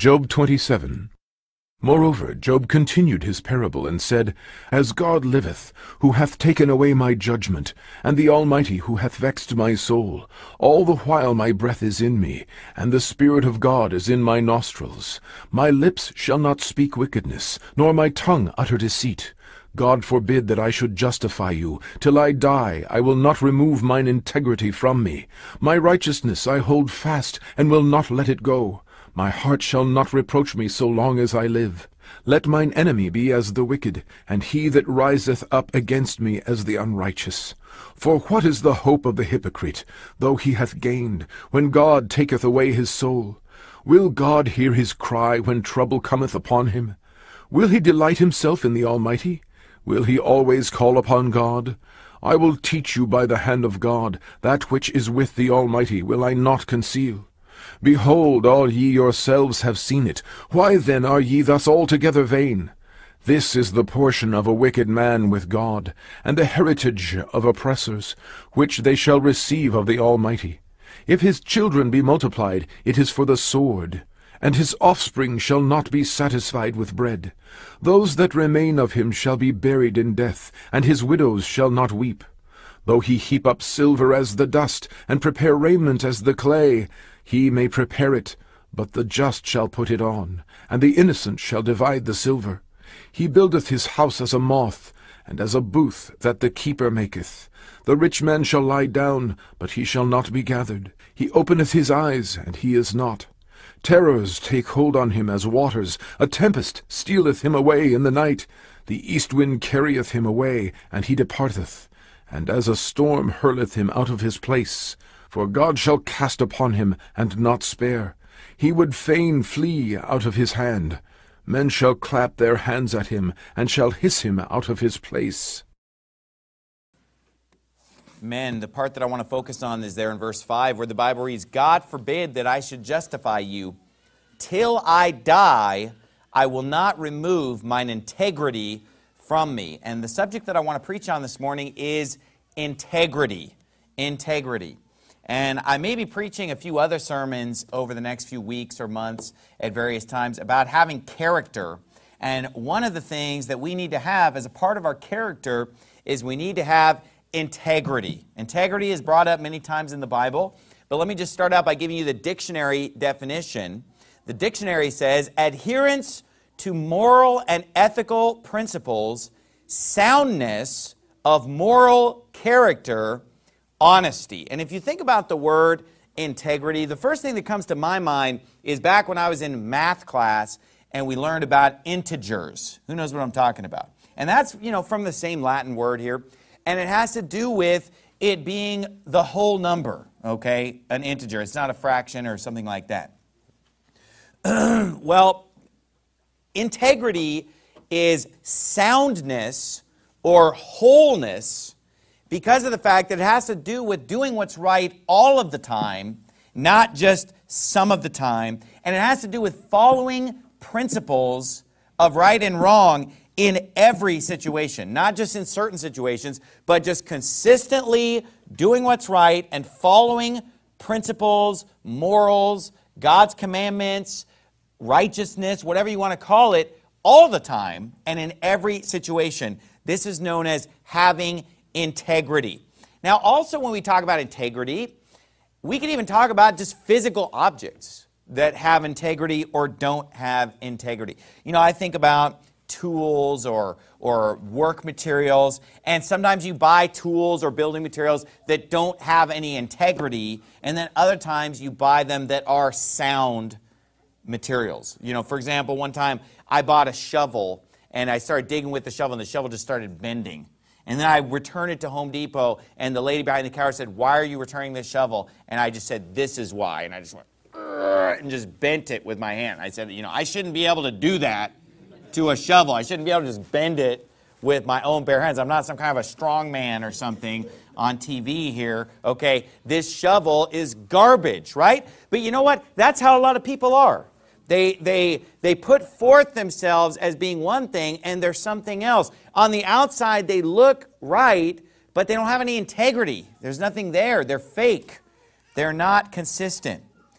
Job 27. Moreover, Job continued his parable, and said, As God liveth, who hath taken away my judgment, and the Almighty, who hath vexed my soul, all the while my breath is in me, and the Spirit of God is in my nostrils, my lips shall not speak wickedness, nor my tongue utter deceit. God forbid that I should justify you. Till I die, I will not remove mine integrity from me. My righteousness I hold fast, and will not let it go. My heart shall not reproach me so long as I live. Let mine enemy be as the wicked, and he that riseth up against me as the unrighteous. For what is the hope of the hypocrite, though he hath gained, when God taketh away his soul? Will God hear his cry when trouble cometh upon him? Will he delight himself in the Almighty? Will he always call upon God? I will teach you by the hand of God, that which is with the Almighty will I not conceal. Behold, all ye yourselves have seen it. Why then are ye thus altogether vain? This is the portion of a wicked man with God, and the heritage of oppressors, which they shall receive of the Almighty. If his children be multiplied, it is for the sword, and his offspring shall not be satisfied with bread. Those that remain of him shall be buried in death, and his widows shall not weep. Though he heap up silver as the dust, and prepare raiment as the clay, he may prepare it, but the just shall put it on, and the innocent shall divide the silver. He buildeth his house as a moth, and as a booth that the keeper maketh. The rich man shall lie down, but he shall not be gathered. He openeth his eyes, and he is not. Terrors take hold on him as waters. A tempest stealeth him away in the night. The east wind carrieth him away, and he departeth. And as a storm hurleth him out of his place. For God shall cast upon him, and not spare. He would fain flee out of his hand. Men shall clap their hands at him, and shall hiss him out of his place. Men, the part that I want to focus on is there in verse 5, where the Bible reads, God forbid that I should justify you. Till I die, I will not remove mine integrity from me. And the subject that I want to preach on this morning is integrity. Integrity. And I may be preaching a few other sermons over the next few weeks or months at various times about having character. And one of the things that we need to have as a part of our character is we need to have integrity. Integrity is brought up many times in the Bible, but let me just start out by giving you the dictionary definition. The dictionary says, adherence to moral and ethical principles, soundness of moral character, honesty. And if you think about the word integrity, the first thing that comes to my mind is back when I was in math class and we learned about integers. Who knows what I'm talking about? And that's, from the same Latin word here. And it has to do with it being the whole number, okay? An integer. It's not a fraction or something like that. Well, integrity is soundness or wholeness because of the fact that it has to do with doing what's right all of the time, not just some of the time. And it has to do with following principles of right and wrong in every situation, not just in certain situations, but just consistently doing what's right and following principles, morals, God's commandments, righteousness, whatever you want to call it, all the time and in every situation. This is known as having integrity. Now, also when we talk about integrity, we can even talk about just physical objects that have integrity or don't have integrity. I think about tools or work materials, and sometimes you buy tools or building materials that don't have any integrity, and then other times you buy them that are sound materials. For example, one time I bought a shovel, and I started digging with the shovel, and the shovel just started bending. And then I returned it to Home Depot, and the lady behind the counter said, "Why are you returning this shovel?" And I just said, "This is why." And I just went, and just bent it with my hand. I said, I shouldn't be able to do that to a shovel. I shouldn't be able to just bend it with my own bare hands. I'm not some kind of a strong man or something on TV here. Okay, this shovel is garbage, right? But you know what? That's how a lot of people are. They put forth themselves as being one thing, and they're something else. On the outside, they look right, but they don't have any integrity. There's nothing there. They're fake. They're not consistent.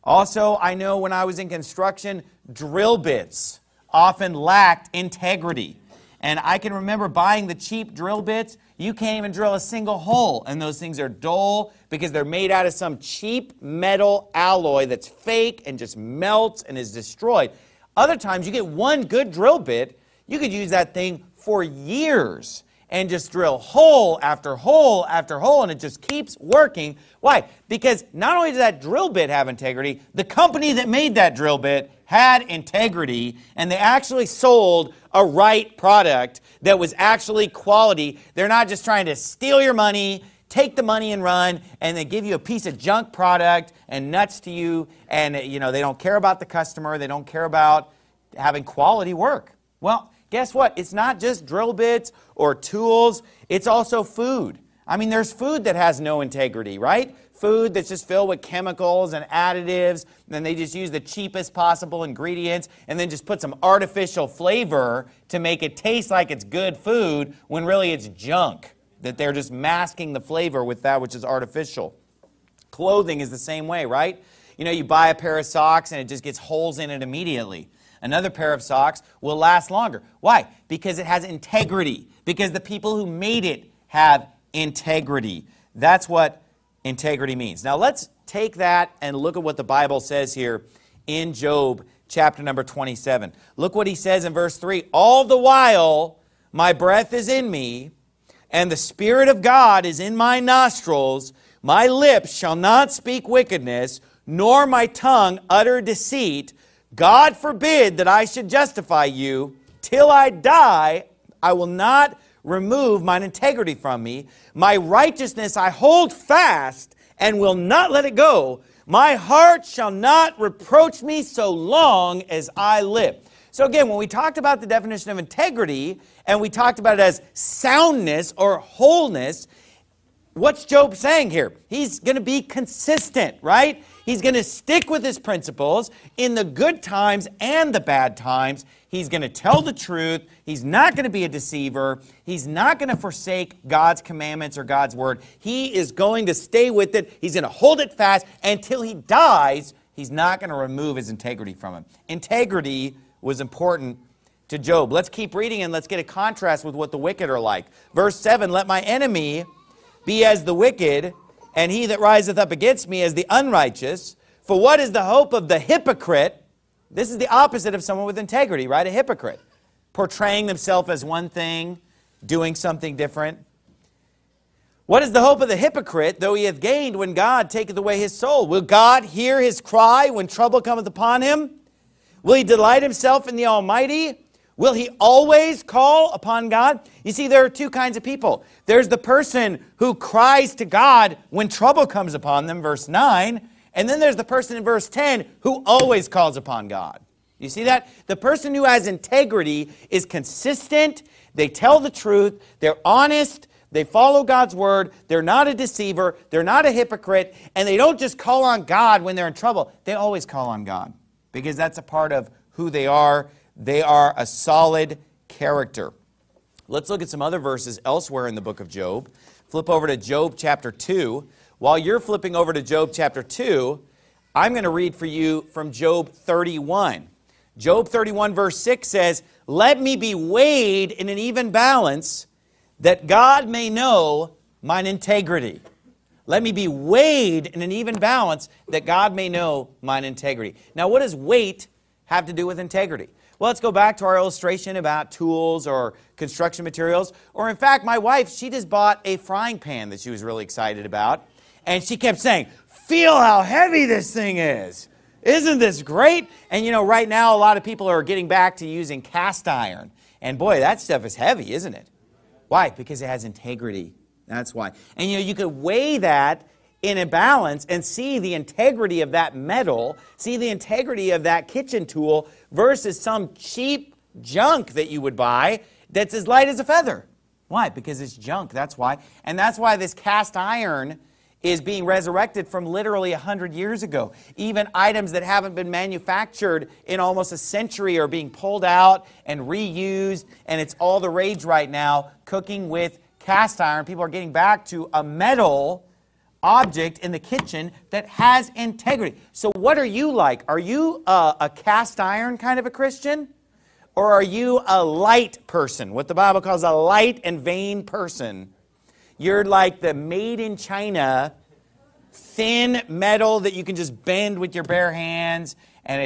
Also, I know when I was in construction, drill bits often lacked integrity. And I can remember buying the cheap drill bits. You can't even drill a single hole, and those things are dull because they're made out of some cheap metal alloy that's fake and just melts and is destroyed. Other times, you get one good drill bit, you could use that thing for years and just drill hole after hole after hole, and it just keeps working. Why? Because not only does that drill bit have integrity, the company that made that drill bit had integrity, and they actually sold a right product that was actually quality. They're not just trying to steal your money, take the money and run, and they give you a piece of junk product and nuts to you, and they don't care about the customer, they don't care about having quality work. Well, guess what? It's not just drill bits or tools, it's also food. I mean, there's food that has no integrity, right? Food that's just filled with chemicals and additives, and then they just use the cheapest possible ingredients and then just put some artificial flavor to make it taste like it's good food when really it's junk, that they're just masking the flavor with that which is artificial. Clothing is the same way, right? You buy a pair of socks and it just gets holes in it immediately. Another pair of socks will last longer. Why? Because it has integrity. Because the people who made it have integrity. That's what integrity means. Now let's take that and look at what the Bible says here in Job chapter number 27. Look what he says in verse 3. All the while my breath is in me, and the Spirit of God is in my nostrils. My lips shall not speak wickedness, nor my tongue utter deceit. God forbid that I should justify you. Till I die, I will not remove mine integrity from me. My righteousness I hold fast and will not let it go. My heart shall not reproach me so long as I live. So again, when we talked about the definition of integrity, and we talked about it as soundness or wholeness, what's Job saying here? He's going to be consistent, right? He's going to stick with his principles in the good times and the bad times. He's going to tell the truth. He's not going to be a deceiver. He's not going to forsake God's commandments or God's word. He is going to stay with it. He's going to hold it fast until he dies. He's not going to remove his integrity from him. Integrity was important to Job. Let's keep reading and let's get a contrast with what the wicked are like. Verse 7, let my enemy be as the wicked, and he that riseth up against me as the unrighteous. For what is the hope of the hypocrite? This is the opposite of someone with integrity, right? A hypocrite. Portraying themselves as one thing, doing something different. What is the hope of the hypocrite, though he hath gained when God taketh away his soul? Will God hear his cry when trouble cometh upon him? Will he delight himself in the Almighty? Will he always call upon God? You see, there are two kinds of people. There's the person who cries to God when trouble comes upon them, verse 9. And then there's the person in verse 10 who always calls upon God. You see that? The person who has integrity is consistent. They tell the truth. They're honest. They follow God's word. They're not a deceiver. They're not a hypocrite. And they don't just call on God when they're in trouble. They always call on God because that's a part of who they are. They are a solid character. Let's look at some other verses elsewhere in the book of Job. Flip over to Job chapter 2. While you're flipping over to Job chapter 2, I'm going to read for you from Job 31. Job 31 verse 6 says, let me be weighed in an even balance, that God may know mine integrity. Let me be weighed in an even balance, that God may know mine integrity. Now, what does weight have to do with integrity? Well, let's go back to our illustration about tools or construction materials. Or in fact, my wife, she just bought a frying pan that she was really excited about. And she kept saying, feel how heavy this thing is. Isn't this great? And right now, a lot of people are getting back to using cast iron. And boy, that stuff is heavy, isn't it? Why? Because it has integrity. That's why. And you could weigh that in a balance and see the integrity of that metal, see the integrity of that kitchen tool versus some cheap junk that you would buy that's as light as a feather. Why? Because it's junk, that's why. And that's why this cast iron is being resurrected from literally 100 years ago. Even items that haven't been manufactured in almost a century are being pulled out and reused, and it's all the rage right now, cooking with cast iron. People are getting back to a metal object in the kitchen that has integrity. So what are you like? Are you a cast iron kind of a Christian? Or are you a light person, what the Bible calls a light and vain person? You're like the made in China, thin metal that you can just bend with your bare hands, and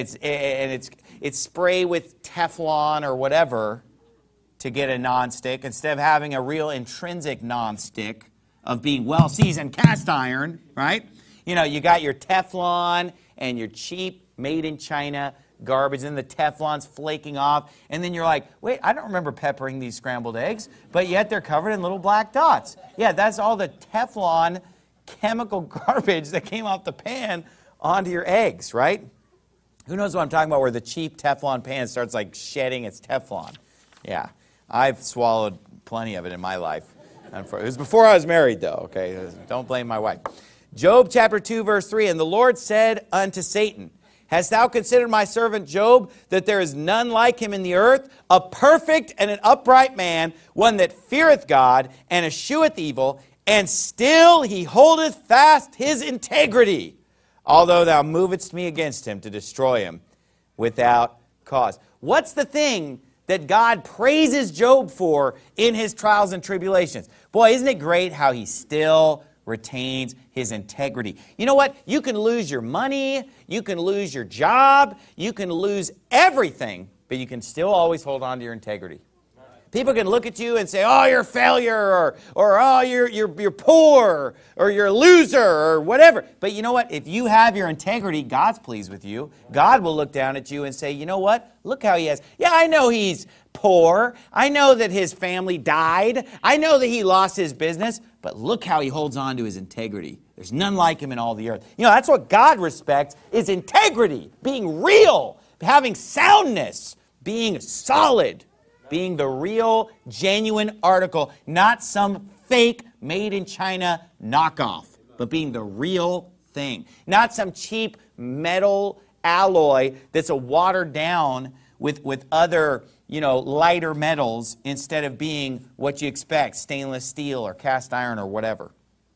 it's spray with Teflon or whatever to get a nonstick, instead of having a real intrinsic nonstick of being well-seasoned cast iron, right? You know, you got your Teflon and your cheap made in China garbage, and the Teflon's flaking off, and then you're like, wait, I don't remember peppering these scrambled eggs, but yet they're covered in little black dots. Yeah, that's all the Teflon chemical garbage that came off the pan onto your eggs, right? Who knows what I'm talking about, where the cheap Teflon pan starts like shedding its Teflon. Yeah, I've swallowed plenty of it in my life. It was before I was married, though, okay? Don't blame my wife. Job chapter 2, verse 3, and the Lord said unto Satan, hast thou considered my servant Job, that there is none like him in the earth, a perfect and an upright man, one that feareth God and escheweth evil, and still he holdeth fast his integrity, although thou movest me against him to destroy him without cause. What's the thing that God praises Job for in his trials and tribulations? Boy, isn't it great how he still retains his integrity. You know what? You can lose your money, you can lose your job, you can lose everything, but you can still always hold on to your integrity. People can look at you and say, oh, you're a failure, or oh, you're poor, or you're a loser, or whatever. But you know what? If you have your integrity, God's pleased with you. God will look down at you and say, you know what? Look how he has. Yeah, I know he's poor. I know that his family died. I know that he lost his business. But look how he holds on to his integrity. There's none like him in all the earth. You know, that's what God respects, is integrity, being real, having soundness, being solid. Being the real, genuine article, not some fake, made-in-China knockoff, but being the real thing. Not some cheap metal alloy that's a watered down with other, lighter metals instead of being what you expect, stainless steel or cast iron or whatever.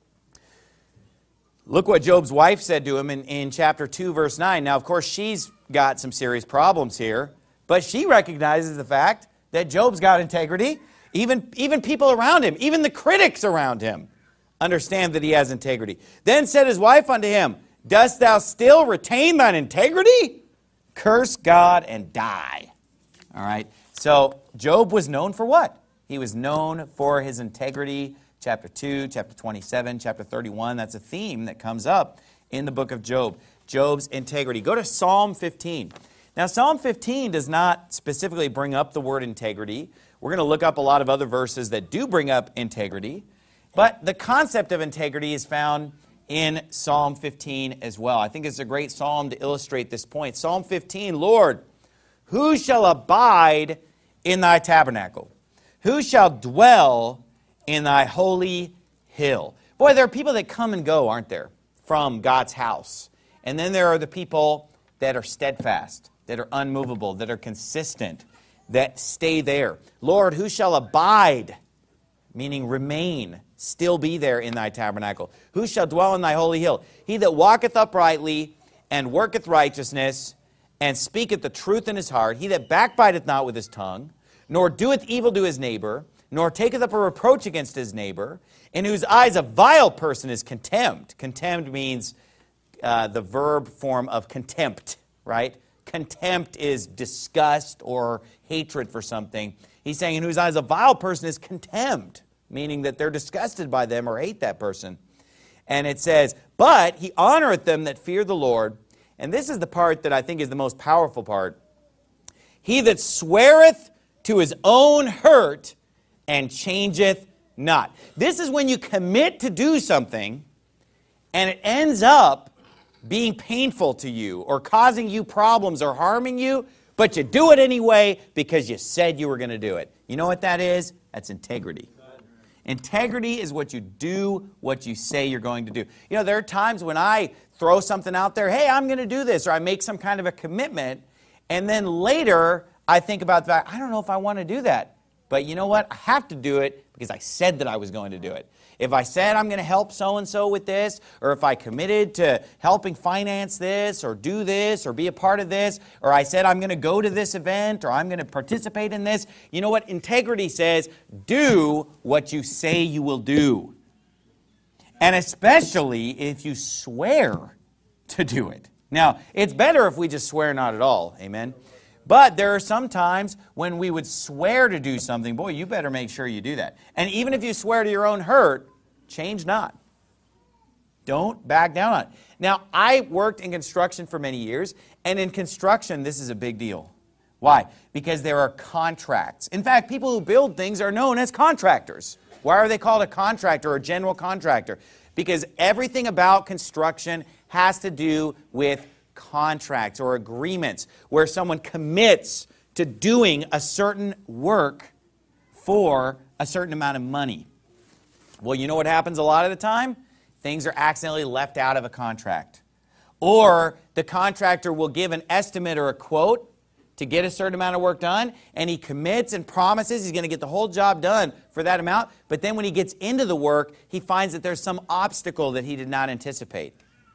Look what Job's wife said to him in chapter 2, verse 9. Now, of course, she's got some serious problems here, but she recognizes the fact that Job's got integrity. Even people around him, even the critics around him, understand that he has integrity. Then said his wife unto him, dost thou still retain thine integrity? Curse God and die. All right. So Job was known for what? He was known for his integrity. Chapter 2, chapter 27, chapter 31. That's a theme that comes up in the book of Job. Job's integrity. Go to Psalm 15. Now, Psalm 15 does not specifically bring up the word integrity. We're going to look up a lot of other verses that do bring up integrity. But the concept of integrity is found in Psalm 15 as well. I think it's a great psalm to illustrate this point. Psalm 15, Lord, who shall abide in thy tabernacle? Who shall dwell in thy holy hill? Boy, there are people that come and go, aren't there, from God's house. And then there are the people that are steadfast, that are unmovable, that are consistent, that stay there. Lord, who shall abide, meaning remain, still be there in thy tabernacle? Who shall dwell in thy holy hill? He that walketh uprightly and worketh righteousness and speaketh the truth in his heart, he that backbiteth not with his tongue, nor doeth evil to his neighbor, nor taketh up a reproach against his neighbor, in whose eyes a vile person is contemned. Contemned means the verb form of contempt, right? Contempt is disgust or hatred for something. He's saying in whose eyes a vile person is contemned, meaning that they're disgusted by them or hate that person. And it says, but he honoreth them that fear the Lord. And this is the part that I think is the most powerful part. He that sweareth to his own hurt and changeth not. This is when you commit to do something and it ends up being painful to you or causing you problems or harming you, but you do it anyway because you said you were going to do it. You know what that is? That's integrity. Integrity is what you do, what you say you're going to do. You know, there are times when I throw something out there, hey, I'm going to do this, or I make some kind of a commitment, and then later I think about the fact, I don't know if I want to do that. But you know what? I have to do it because I said that I was going to do it. If I said I'm going to help so-and-so with this, or if I committed to helping finance this, or do this, or be a part of this, or I said I'm going to go to this event, or I'm going to participate in this, you know what? Integrity says, do what you say you will do. And especially if you swear to do it. Now, it's better if we just swear not at all. Amen? But there are some times when we would swear to do something. Boy, you better make sure you do that. And even if you swear to your own hurt, change not. Don't back down on it. Now, I worked in construction for many years, and in construction, this is a big deal. Why? Because there are contracts. In fact, people who build things are known as contractors. Why are they called a contractor or a general contractor? Because everything about construction has to do with contracts or agreements where someone commits to doing a certain work for a certain amount of money. Well, you know what happens a lot of the time? Things are accidentally left out of a contract. Or the contractor will give an estimate or a quote to get a certain amount of work done, and he commits and promises he's going to get the whole job done for that amount, but then when he gets into the work, he finds that there's some obstacle that he did not anticipate.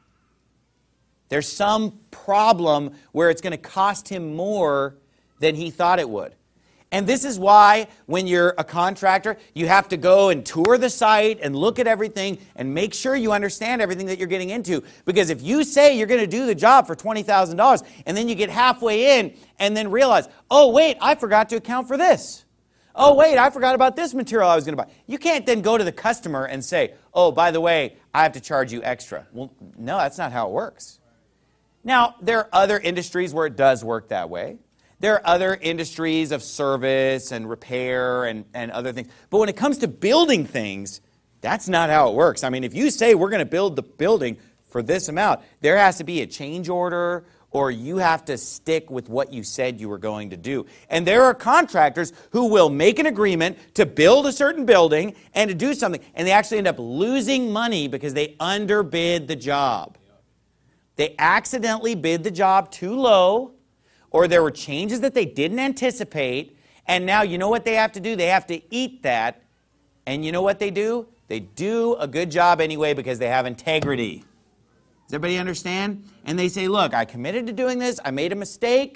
There's some problem where it's going to cost him more than he thought it would. And this is why when you're a contractor, you have to go and tour the site and look at everything and make sure you understand everything that you're getting into. Because if you say you're going to do the job for $20,000 and then you get halfway in and then realize, oh, wait, I forgot to account for this. Oh, wait, I forgot about this material I was going to buy. You can't then go to the customer and say, oh, by the way, I have to charge you extra. Well, no, that's not how it works. Now, there are other industries where it does work that way. There are other industries of service and repair and other things. But when it comes to building things, that's not how it works. I mean, if you say we're going to build the building for this amount, there has to be a change order, or you have to stick with what you said you were going to do. And there are contractors who will make an agreement to build a certain building and to do something, and they actually end up losing money because they underbid the job. They accidentally bid the job too low, or there were changes that they didn't anticipate, and now you know what they have to do? They have to eat that, and you know what they do? They do a good job anyway because they have integrity. Does everybody understand? And they say, look, I committed to doing this, I made a mistake,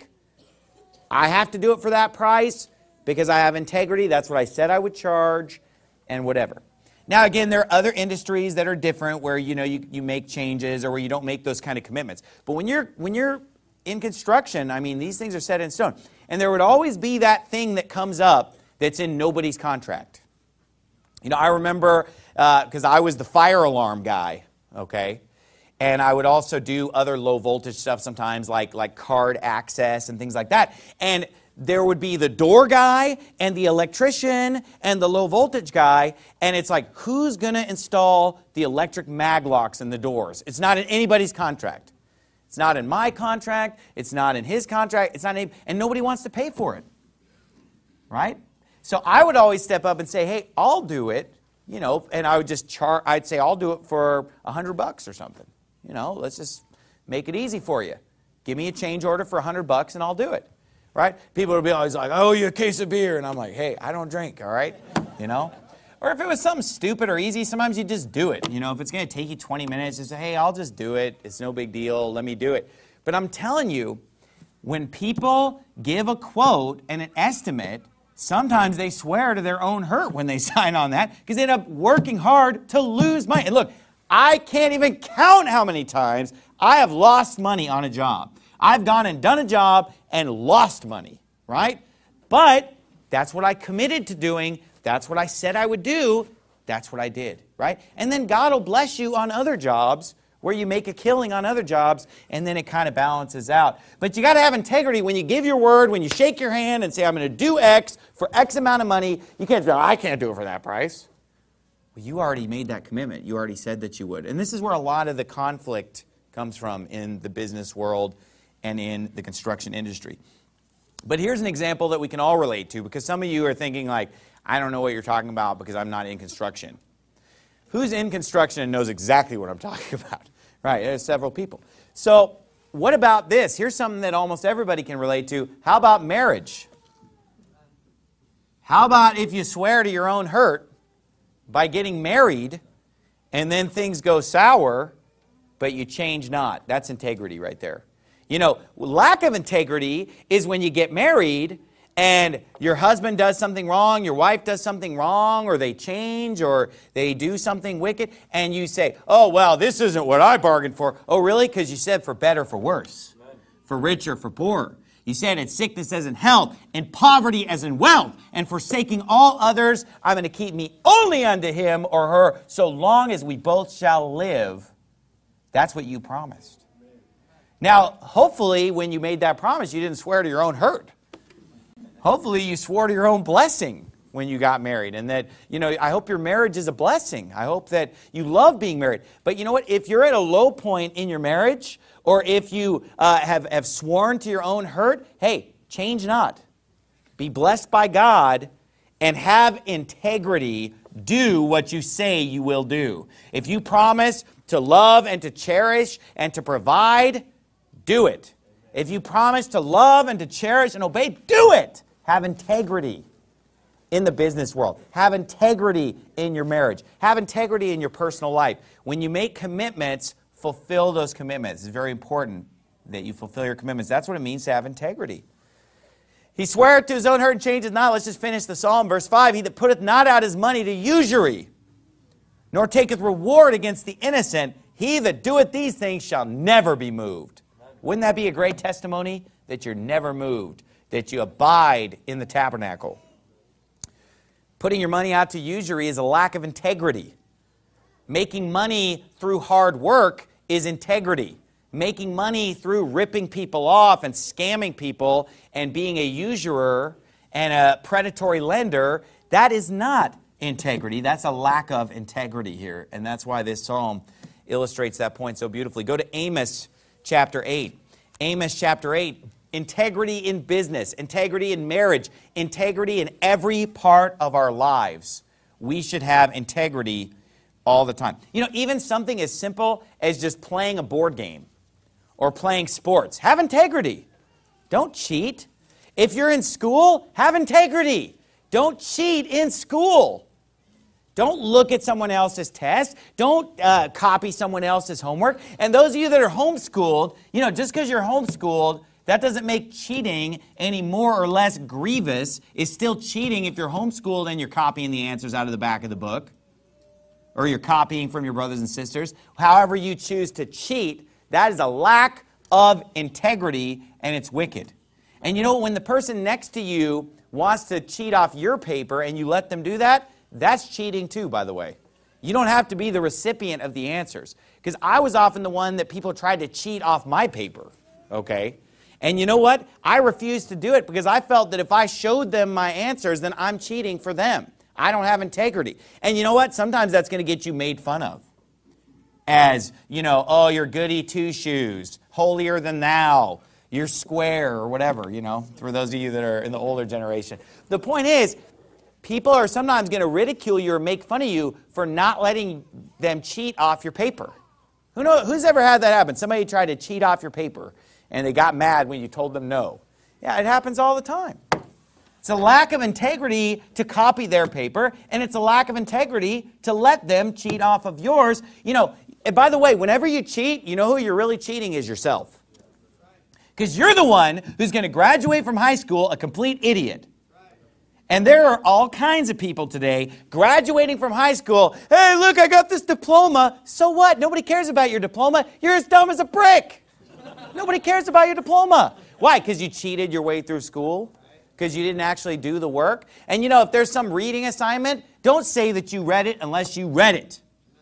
I have to do it for that price because I have integrity, that's what I said I would charge, and whatever. Now, again, there are other industries that are different where, you know, you make changes or where you don't make those kind of commitments. But when you're in construction, I mean, these things are set in stone. And there would always be that thing that comes up that's in nobody's contract. You know, I remember, because I was the fire alarm guy, okay? And I would also do other low voltage stuff sometimes, like card access and things like that. And there would be the door guy and the electrician and the low voltage guy, and it's like, who's going to install the electric mag locks in the doors? It's not in anybody's contract. It's not in my contract. It's not in his contract. It's not in, and nobody wants to pay for it, right? So I would always step up and say, hey, I'll do it, you know, and I would just I'd say, I'll do it for $100 or something. You know, let's just make it easy for you. Give me a change order for $100 and I'll do it. Right? People would be always like, oh, you a case of beer. And I'm like, hey, I don't drink, all right? You know? Or if it was something stupid or easy, sometimes you just do it. You know, if it's going to take you 20 minutes, just say, hey, I'll just do it. It's no big deal. Let me do it. But I'm telling you, when people give a quote and an estimate, sometimes they swear to their own hurt when they sign on that because they end up working hard to lose money. And look, I can't even count how many times I have lost money on a job. I've gone and done a job and lost money, right? But that's what I committed to doing. That's what I said I would do. That's what I did, right? And then God will bless you on other jobs where you make a killing on other jobs, and then it kind of balances out. But you got to have integrity when you give your word, when you shake your hand and say, I'm going to do X for X amount of money. You can't say, I can't do it for that price. Well, you already made that commitment. You already said that you would. And this is where a lot of the conflict comes from in the business world and in the construction industry. But here's an example that we can all relate to, because some of you are thinking like, I don't know what you're talking about because I'm not in construction. Who's in construction and knows exactly what I'm talking about? Right, there's several people. So what about this? Here's something that almost everybody can relate to. How about marriage? How about if you swear to your own hurt by getting married and then things go sour, but you change not? That's integrity right there. You know, lack of integrity is when you get married and your husband does something wrong, your wife does something wrong, or they change, or they do something wicked, and you say, oh, well, this isn't what I bargained for. Oh, really? Because you said for better, for worse, for richer, for poorer. You said in sickness as in health, in poverty as in wealth, and forsaking all others, I'm going to keep me only unto him or her, so long as we both shall live. That's what you promised. Now, hopefully, when you made that promise, you didn't swear to your own hurt. Hopefully, you swore to your own blessing when you got married. And that, you know, I hope your marriage is a blessing. I hope that you love being married. But you know what? If you're at a low point in your marriage, or if you have sworn to your own hurt, hey, change not. Be blessed by God and have integrity. Do what you say you will do. If you promise to love and to cherish and to provide, do it. If you promise to love and to cherish and obey, do it. Have integrity in the business world. Have integrity in your marriage. Have integrity in your personal life. When you make commitments, fulfill those commitments. It's very important that you fulfill your commitments. That's what it means to have integrity. He sweareth to his own hurt and changeth not. Let's just finish the psalm. Verse 5, he that putteth not out his money to usury, nor taketh reward against the innocent, he that doeth these things shall never be moved. Wouldn't that be a great testimony? That you're never moved, that you abide in the tabernacle. Putting your money out to usury is a lack of integrity. Making money through hard work is integrity. Making money through ripping people off and scamming people and being a usurer and a predatory lender, that is not integrity. That's a lack of integrity here. And that's why this psalm illustrates that point so beautifully. Go to Amos chapter 8. Amos chapter 8. Integrity in business, integrity in marriage, integrity in every part of our lives. We should have integrity all the time. You know, even something as simple as just playing a board game or playing sports. Have integrity. Don't cheat. If you're in school, have integrity. Don't cheat in school. Don't look at someone else's test. Don't copy someone else's homework. And those of you that are homeschooled, you know, just because you're homeschooled, that doesn't make cheating any more or less grievous. It's still cheating if you're homeschooled and you're copying the answers out of the back of the book, or you're copying from your brothers and sisters. However you choose to cheat, that is a lack of integrity, and it's wicked. And you know, when the person next to you wants to cheat off your paper and you let them do that, that's cheating too, by the way. You don't have to be the recipient of the answers. Because I was often the one that people tried to cheat off my paper, okay? And you know what? I refused to do it because I felt that if I showed them my answers, then I'm cheating for them. I don't have integrity. And you know what? Sometimes that's going to get you made fun of. As, you know, oh, you're goody two-shoes, holier than thou, you're square, or whatever, you know, for those of you that are in the older generation. The point is, people are sometimes going to ridicule you or make fun of you for not letting them cheat off your paper. Who's ever had that happen? Somebody tried to cheat off your paper, and they got mad when you told them no. Yeah, it happens all the time. It's a lack of integrity to copy their paper, and it's a lack of integrity to let them cheat off of yours. You know, and by the way, whenever you cheat, you know who you're really cheating is yourself. Because you're the one who's going to graduate from high school a complete idiot. And there are all kinds of people today graduating from high school. Hey, look, I got this diploma. So what? Nobody cares about your diploma. You're as dumb as a brick. Nobody cares about your diploma. Why? Because you cheated your way through school? Because you didn't actually do the work? And you know, if there's some reading assignment, don't say that you read it unless you read it.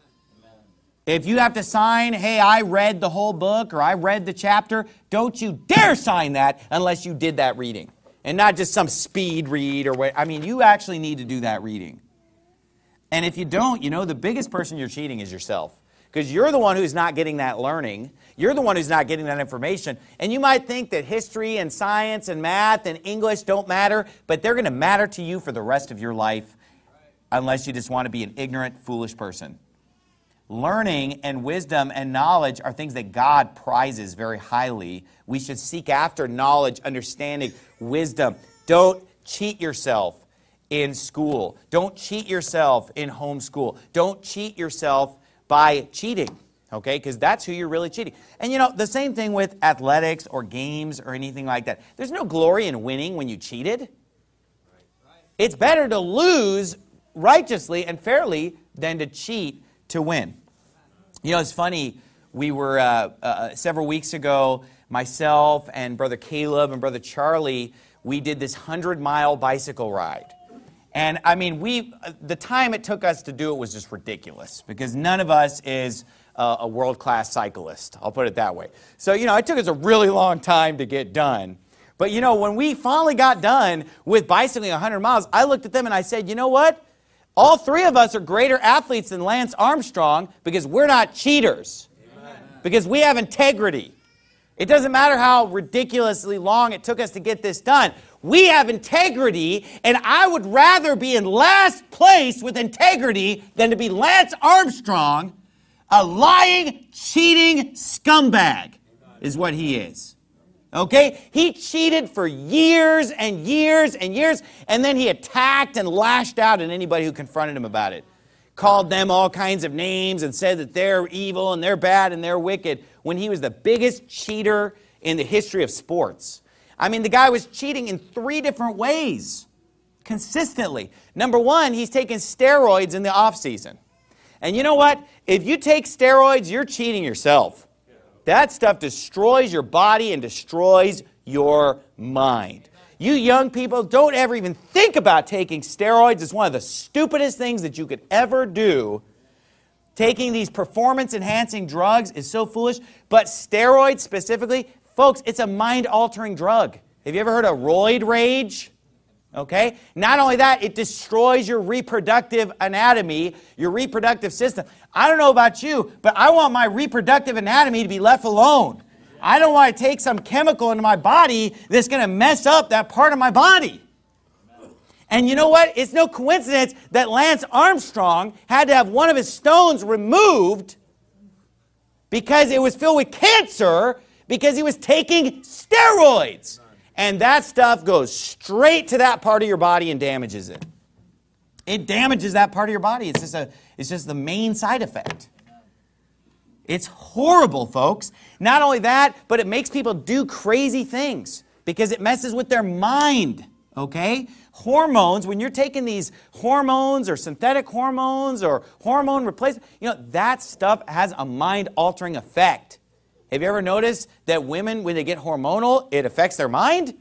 If you have to sign, hey, I read the whole book or I read the chapter, don't you dare sign that unless you did that reading. And not just some speed read or what. I mean, you actually need to do that reading. And if you don't, you know, the biggest person you're cheating is yourself. Because you're the one who's not getting that learning. You're the one who's not getting that information. And you might think that history and science and math and English don't matter, but they're going to matter to you for the rest of your life unless you just want to be an ignorant, foolish person. Learning and wisdom and knowledge are things that God prizes very highly. We should seek after knowledge, understanding, wisdom. Don't cheat yourself in school. Don't cheat yourself in homeschool. Don't cheat yourself by cheating, okay? Because that's who you're really cheating. And you know, the same thing with athletics or games or anything like that. There's no glory in winning when you cheated. It's better to lose righteously and fairly than to cheat to win. You know, it's funny, we were several weeks ago, myself and Brother Caleb and Brother Charlie, we did this 100-mile bicycle ride. And I mean, the time it took us to do it was just ridiculous because none of us is a world-class cyclist. I'll put it that way. So, you know, it took us a really long time to get done. But, you know, when we finally got done with bicycling 100 miles, I looked at them and I said, you know what? All three of us are greater athletes than Lance Armstrong because we're not cheaters. Amen. Because we have integrity. It doesn't matter how ridiculously long it took us to get this done. We have integrity, and I would rather be in last place with integrity than to be Lance Armstrong, a lying, cheating scumbag, is what he is. Okay? He cheated for years and years and years, and then he attacked and lashed out at anybody who confronted him about it. Called them all kinds of names and said that they're evil and they're bad and they're wicked when he was the biggest cheater in the history of sports. I mean, the guy was cheating in 3 different ways consistently. Number one, he's taking steroids in the off season. And you know what? If you take steroids, you're cheating yourself. That stuff destroys your body and destroys your mind. You young people, don't ever even think about taking steroids. It's one of the stupidest things that you could ever do. Taking these performance-enhancing drugs is so foolish. But steroids specifically, folks, it's a mind-altering drug. Have you ever heard of roid rage? Okay? Not only that, it destroys your reproductive anatomy, your reproductive system. I don't know about you, but I want my reproductive anatomy to be left alone. I don't want to take some chemical into my body that's going to mess up that part of my body. And you know what? It's no coincidence that Lance Armstrong had to have one of his stones removed because it was filled with cancer because he was taking steroids. And that stuff goes straight to that part of your body and damages it. It damages that part of your body. It's just the main side effect. It's horrible, folks. Not only that, but it makes people do crazy things because it messes with their mind, okay? Hormones, when you're taking these hormones or synthetic hormones or hormone replacement, you know, that stuff has a mind-altering effect. Have you ever noticed that women, when they get hormonal, it affects their mind?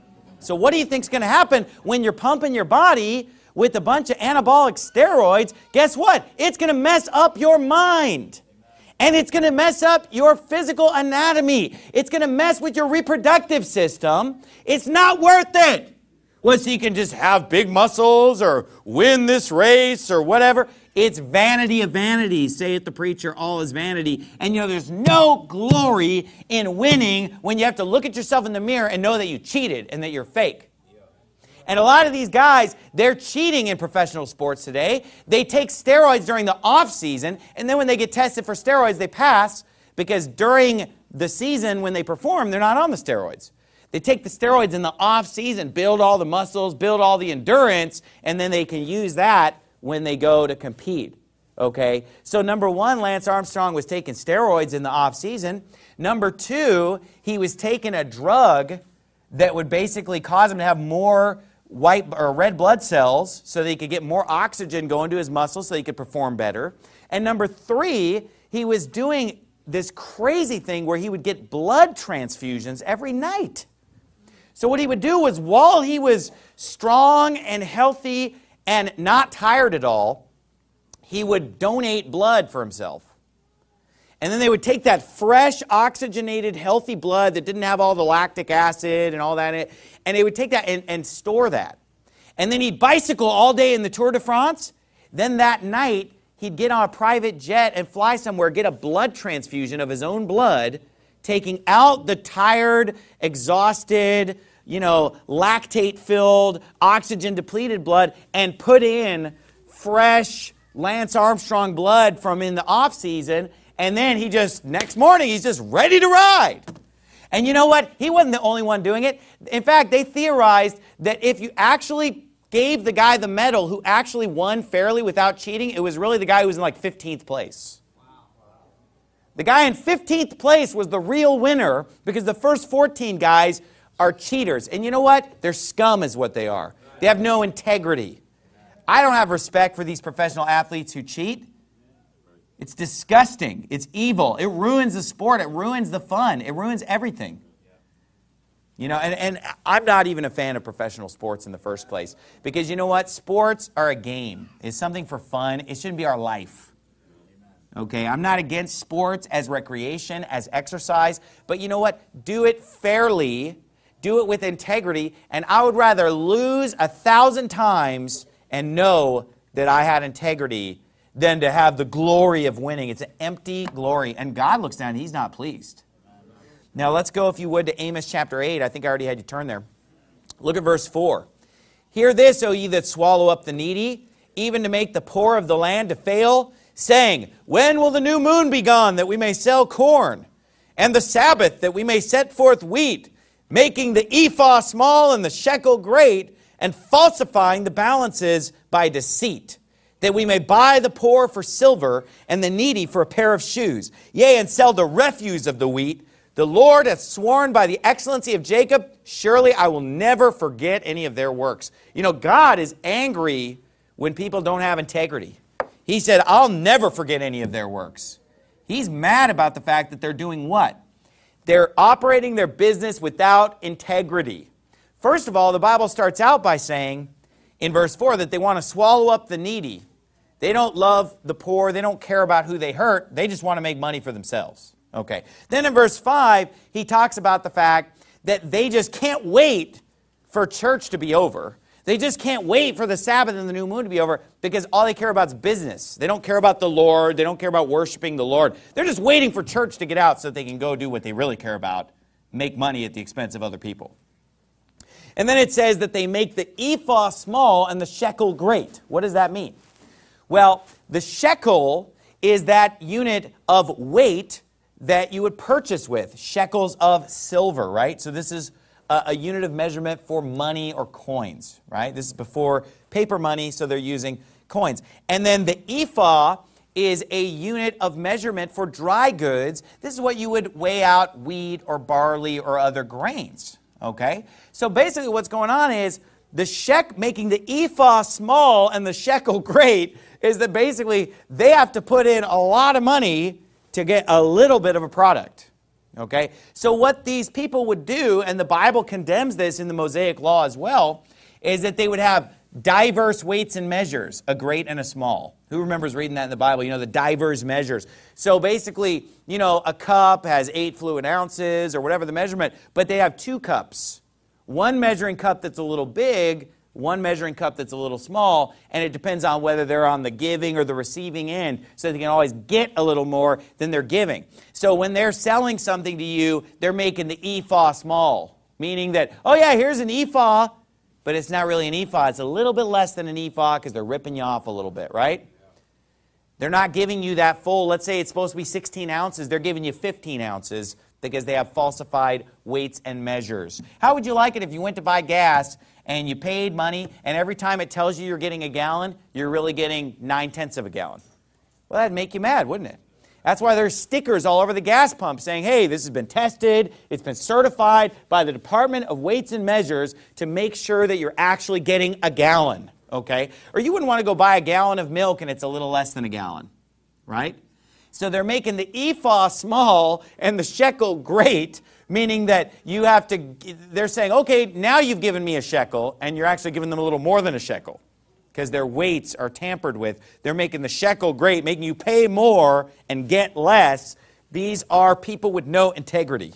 So what do you think is going to happen when you're pumping your body with a bunch of anabolic steroids? Guess what? It's going to mess up your mind. And it's going to mess up your physical anatomy. It's going to mess with your reproductive system. It's not worth it. Well, so you can just have big muscles or win this race or whatever. It's vanity of vanities, saith the preacher, all is vanity. And you know, there's no glory in winning when you have to look at yourself in the mirror and know that you cheated and that you're fake. And a lot of these guys, they're cheating in professional sports today. They take steroids during the off season, and then when they get tested for steroids, they pass because during the season when they perform, they're not on the steroids. They take the steroids in the off season, build all the muscles, build all the endurance, and then they can use that when they go to compete. Okay? So number one, Lance Armstrong was taking steroids in the off season. Number two, he was taking a drug that would basically cause him to have more white or red blood cells so that he could get more oxygen going to his muscles so he could perform better. And number three, he was doing this crazy thing where he would get blood transfusions every night. So what he would do was, while he was strong and healthy and not tired at all, he would donate blood for himself. And then they would take that fresh, oxygenated, healthy blood that didn't have all the lactic acid and all that in it, and they would take that and store that. And then he'd bicycle all day in the Tour de France. Then that night, he'd get on a private jet and fly somewhere, get a blood transfusion of his own blood, taking out the tired, exhausted, lactate-filled, oxygen-depleted blood, and put in fresh Lance Armstrong blood from in the off-season. And then next morning, he's just ready to ride. And you know what? He wasn't the only one doing it. In fact, they theorized that if you actually gave the guy the medal who actually won fairly without cheating, it was really the guy who was in like 15th place. The guy in 15th place was the real winner because the first 14 guys are cheaters. And you know what? They're scum is what they are. They have no integrity. I don't have respect for these professional athletes who cheat. It's disgusting. It's evil. It ruins the sport. It ruins the fun. It ruins everything. You know, and I'm not even a fan of professional sports in the first place. Because you know what? Sports are a game. It's something for fun. It shouldn't be our life. Okay, I'm not against sports as recreation, as exercise. But you know what? Do it fairly. Do it with integrity. And I would rather lose 1,000 times and know that I had integrity than to have the glory of winning. It's an empty glory. And God looks down and He's not pleased. Now let's go, if you would, to Amos chapter 8. I think I already had you turn there. Look at verse 4. Hear this, O ye that swallow up the needy, even to make the poor of the land to fail, saying, when will the new moon be gone, that we may sell corn, and the Sabbath, that we may set forth wheat, making the ephah small and the shekel great, and falsifying the balances by deceit, that we may buy the poor for silver, and the needy for a pair of shoes, yea, and sell the refuse of the wheat. The Lord hath sworn by the excellency of Jacob, surely I will never forget any of their works. You know, God is angry when people don't have integrity. He said, I'll never forget any of their works. He's mad about the fact that they're doing what? They're operating their business without integrity. First of all, the Bible starts out by saying in verse 4 that they want to swallow up the needy. They don't love the poor. They don't care about who they hurt. They just want to make money for themselves. Okay. Then in verse 5, he talks about the fact that they just can't wait for church to be over. They just can't wait for the Sabbath and the new moon to be over because all they care about is business. They don't care about the Lord. They don't care about worshiping the Lord. They're just waiting for church to get out so that they can go do what they really care about, make money at the expense of other people. And then it says that they make the ephah small and the shekel great. What does that mean? Well, the shekel is that unit of weight that you would purchase with, shekels of silver, right? So this is a unit of measurement for money or coins, right? This is before paper money, so they're using coins. And then the ephah is a unit of measurement for dry goods. This is what you would weigh out wheat or barley or other grains, okay? So basically what's going on is making the ephah small and the shekel great is that basically they have to put in a lot of money to get a little bit of a product. Okay? So what these people would do, and the Bible condemns this in the Mosaic Law as well, is that they would have diverse weights and measures, a great and a small. Who remembers reading that in the Bible? You know, the diverse measures. So basically, you know, a cup has 8 fluid ounces or whatever the measurement, but they have 2 cups. One measuring cup that's a little big, one measuring cup that's a little small, and it depends on whether they're on the giving or the receiving end, so they can always get a little more than they're giving. So when they're selling something to you, they're making the ephah small, meaning that, oh yeah, here's an ephah, but it's not really an ephah. It's a little bit less than an ephah because they're ripping you off a little bit, right? They're not giving you that full, let's say it's supposed to be 16 ounces, they're giving you 15 ounces because they have falsified weights and measures. How would you like it if you went to buy gas and you paid money, and every time it tells you you're getting a gallon, you're really getting 9/10 of a gallon? Well, that'd make you mad, wouldn't it? That's why there's stickers all over the gas pump saying, hey, this has been tested, it's been certified by the Department of Weights and Measures to make sure that you're actually getting a gallon, okay? Or you wouldn't want to go buy a gallon of milk and it's a little less than a gallon, right? So they're making the ephah small and the shekel great, meaning that you have to, they're saying, okay, now you've given me a shekel, and you're actually giving them a little more than a shekel because their weights are tampered with. They're making the shekel great, making you pay more and get less. These are people with no integrity.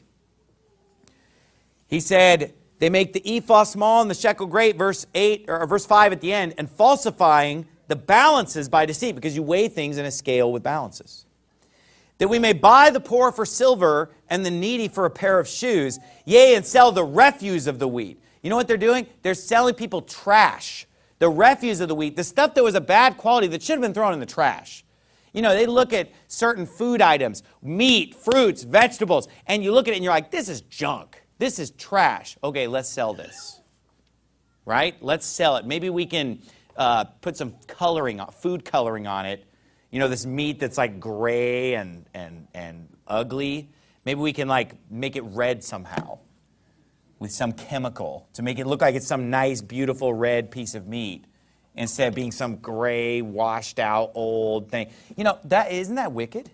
He said, they make the ephah small and the shekel great, verse 8 or verse 5 at the end, and falsifying the balances by deceit, because you weigh things in a scale with balances. That we may buy the poor for silver and the needy for a pair of shoes, yea, and sell the refuse of the wheat. You know what they're doing? They're selling people trash. The refuse of the wheat, the stuff that was of bad quality that should have been thrown in the trash. You know, they look at certain food items, meat, fruits, vegetables, and you look at it and you're like, this is junk. This is trash. Okay, let's sell this. right? Let's sell it. Maybe we can put some food coloring on it. You know, this meat that's like gray and ugly. Maybe we can like make it red somehow with some chemical to make it look like it's some nice, beautiful red piece of meat instead of being some gray, washed out, old thing. You know, isn't that wicked?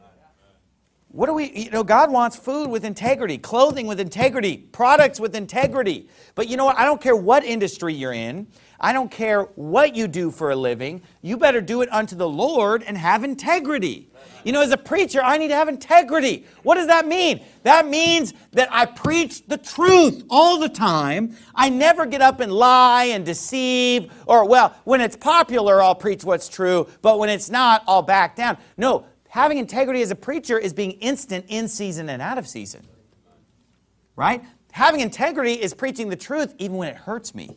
God wants food with integrity, clothing with integrity, products with integrity. But you know what? I don't care what industry you're in. I don't care what you do for a living. You better do it unto the Lord and have integrity. You know, as a preacher, I need to have integrity. What does that mean? That means that I preach the truth all the time. I never get up and lie and deceive. Or, well, when it's popular, I'll preach what's true. But when it's not, I'll back down. No. Having integrity as a preacher is being instant in season and out of season. Right? Having integrity is preaching the truth even when it hurts me.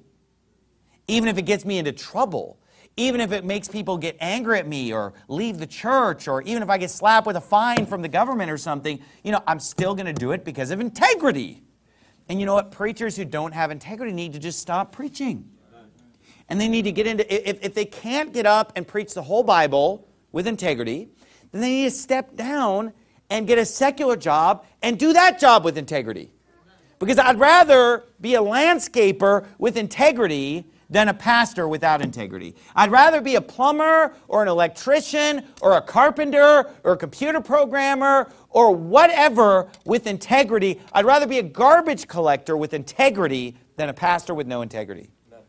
Even if it gets me into trouble. Even if it makes people get angry at me or leave the church, or even if I get slapped with a fine from the government or something, you know, I'm still going to do it because of integrity. And you know what? Preachers who don't have integrity need to just stop preaching. And they need to get into, if they can't get up and preach the whole Bible with integrity, then they need to step down and get a secular job and do that job with integrity. Because I'd rather be a landscaper with integrity than a pastor without integrity. I'd rather be a plumber or an electrician or a carpenter or a computer programmer or whatever with integrity. I'd rather be a garbage collector with integrity than a pastor with no integrity.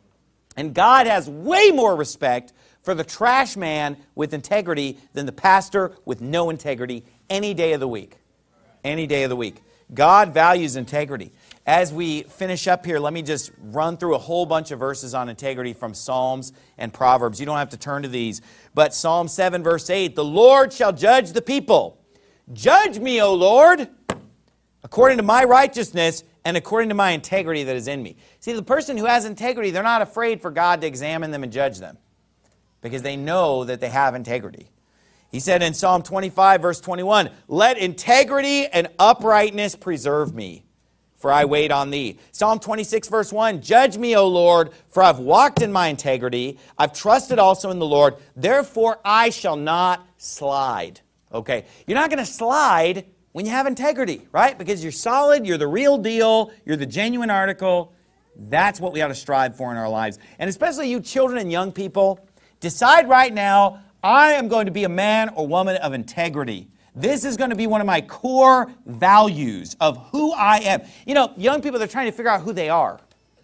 And God has way more respect for the trash man with integrity than the pastor with no integrity any day of the week. Any day of the week. God values integrity. As we finish up here, let me just run through a whole bunch of verses on integrity from Psalms and Proverbs. You don't have to turn to these. But Psalm 7, verse 8, the Lord shall judge the people. Judge me, O Lord, according to my righteousness and according to my integrity that is in me. See, the person who has integrity, they're not afraid for God to examine them and judge them, because they know that they have integrity. He said in Psalm 25, verse 21, let integrity and uprightness preserve me, for I wait on thee. Psalm 26, verse 1, judge me, O Lord, for I've walked in my integrity. I've trusted also in the Lord. Therefore, I shall not slide. Okay, you're not going to slide when you have integrity, right? Because you're solid, you're the real deal, you're the genuine article. That's what we ought to strive for in our lives. And especially you children and young people, decide right now, I am going to be a man or woman of integrity. This is going to be one of my core values of who I am. You know, young people, they're trying to figure out who they are.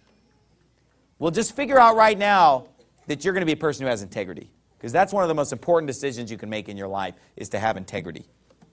Well, just figure out right now that you're going to be a person who has integrity. Because that's one of the most important decisions you can make in your life, is to have integrity.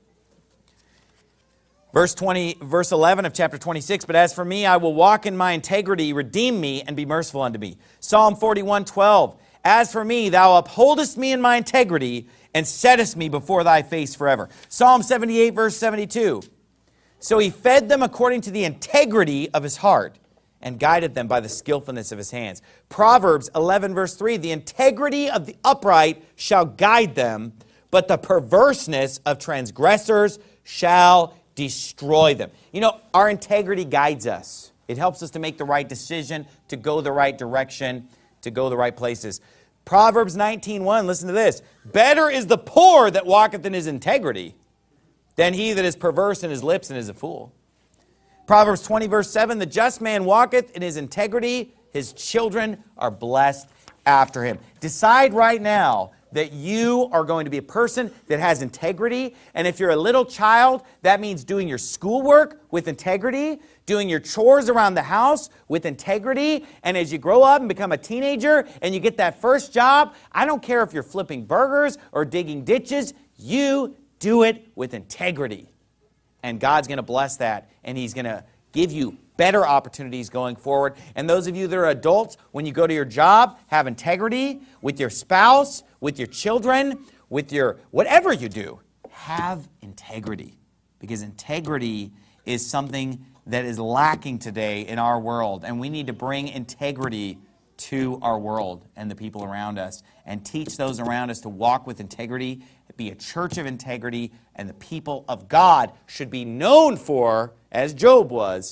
Verse 11 of chapter 26, but as for me, I will walk in my integrity, redeem me, and be merciful unto me. Psalm 41:12, as for me, thou upholdest me in my integrity, and settest me before thy face forever. Psalm 78, verse 72, so he fed them according to the integrity of his heart, and guided them by the skillfulness of his hands. Proverbs 11, verse 3, the integrity of the upright shall guide them, but the perverseness of transgressors shall destroy them. You know, our integrity guides us. It helps us to make the right decision, to go the right direction, to go the right places. Proverbs 19:1, listen to this. Better is the poor that walketh in his integrity than he that is perverse in his lips and is a fool. Proverbs 20, verse 7, the just man walketh in his integrity, his children are blessed after him. Decide right now that you are going to be a person that has integrity. And if you're a little child, that means doing your schoolwork with integrity, doing your chores around the house with integrity. And as you grow up and become a teenager and you get that first job, I don't care if you're flipping burgers or digging ditches, you do it with integrity. And God's going to bless that, and he's going to give you better opportunities going forward. And those of you that are adults, when you go to your job, have integrity with your spouse, with your children, with your whatever you do. Have integrity, because integrity is something that is lacking today in our world, and we need to bring integrity to our world and the people around us, and teach those around us to walk with integrity, be a church of integrity, and the people of God should be known for, as Job was,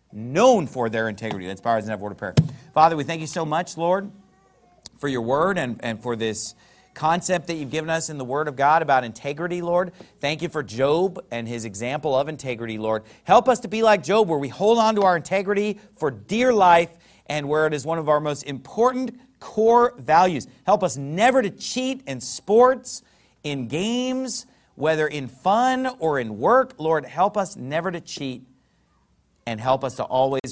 known for their integrity. Let's bow our heads and have a word of prayer. Father, we thank you so much, Lord, for your word and for this concept that you've given us in the Word of God about integrity, Lord. Thank you for Job and his example of integrity, Lord. Help us to be like Job, where we hold on to our integrity for dear life and where it is one of our most important core values. Help us never to cheat in sports, in games, whether in fun or in work. Lord, help us never to cheat and help us to always...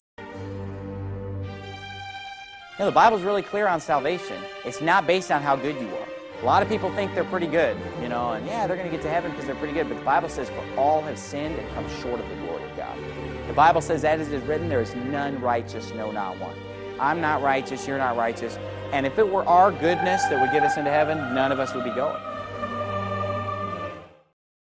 The Bible's really clear on salvation. It's not based on how good you are. A lot of people think they're pretty good, and yeah, they're going to get to heaven because they're pretty good. But the Bible says, for all have sinned and come short of the glory of God. The Bible says, as it is written, there is none righteous, no, not one. I'm not righteous, you're not righteous. And if it were our goodness that would get us into heaven, none of us would be going.